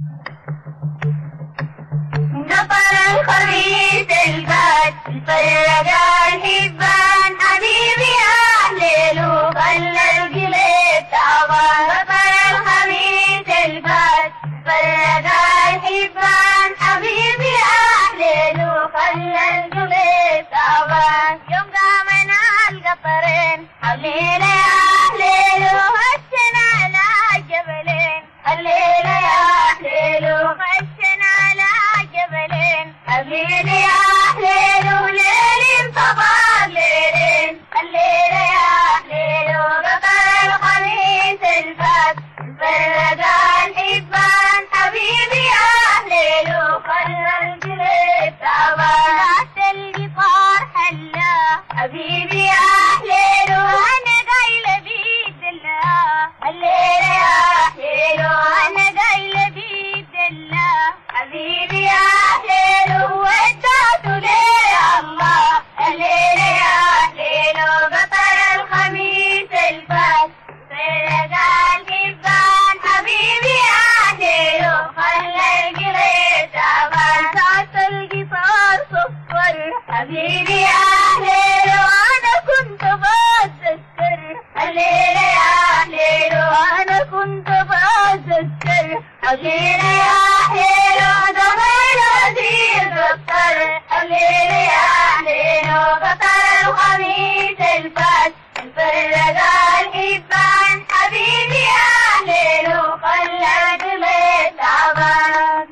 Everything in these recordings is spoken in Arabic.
قطر الخميس الفات فرق الحبان حبيبي أهليل وخلى القلب تعبان. قطر الخميس الفات فرق الحبان حبيبي أهليل وخلى القلب تعبان. يوم قامنا القطرين الليلة يا أهليل وخشنا على جبلين. الليلة يا أهليل وخشنا على جبلين. الليلة يا أهليل وليل انطبق ليلين. الليلة يا أهليل وقطر الخميس الفات فرق الحبان حبيبي أهليل وخلى القلب تعبان. تحت القطار حلا حبيبي أهليل وأنا قايلة بيد الله. الليلة يا أهليل وأنا قايلة بيد الله. حبيبي أهليل ودعته ليه الله. الليلة يا أهليل وقطر الخميس الفات فرق الحبان حبيبي أهليل وخلى القلب تعبان. تحت القطار صفر حبيبي أهليل وأنا كنت بتذكر. الليلة يا أهليل وأنا كنت بتذكر. الليلة يا أهليل ودمر وزير دفتر. الليلة يا أهليل وقطر الخميس الفات فرق الحبان حبيبي أهليل وخلى القلب تعبان.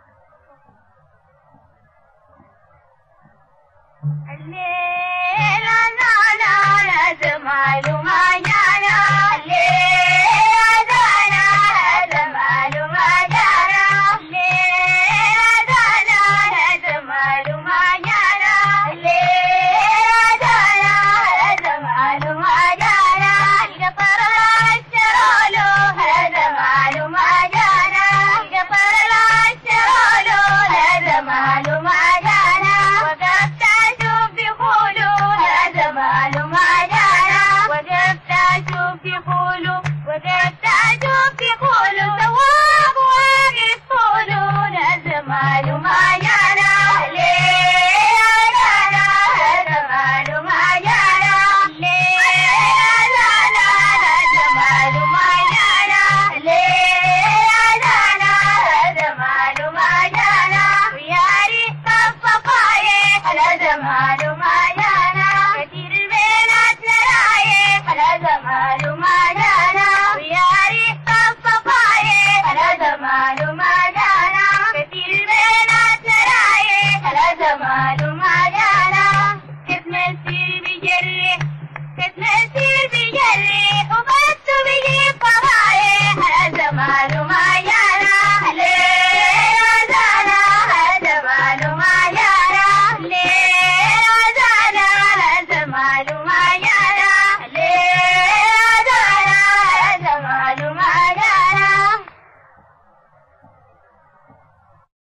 الليلة أنا زمال وما جانا. الليلة أنا زمال وما جانا. الليلة أنا زمال وما جانا. الليلة أنا زمال وما جانا. القطر الشرولو زمال وما جانا. القطر الشرولو زمال وما جانا. وقفت أشوف يقولوا زمال وما جانا. وقفت أشوف يقولوا وقفت أشوف يقولوا ثواب واقف طولوا زمال وما جانا. ليه أنا زمال وما جانا. ليه أنا زمال وما جانا. ليه أنا زمال وما جانا. ويا ريت الصفايا على زمال وما جانا. كثير البنات نرايا على زمال وما جانا. ويا ريت الصفايا على زمال وما جانا. كثير البنات نرايا على زمال وما جانا. اسم السير بجري